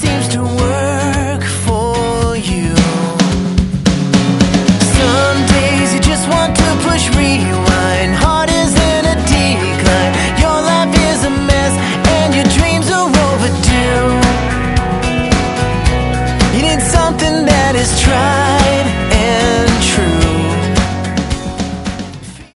seems to work for you. Some days you just want to push rewind.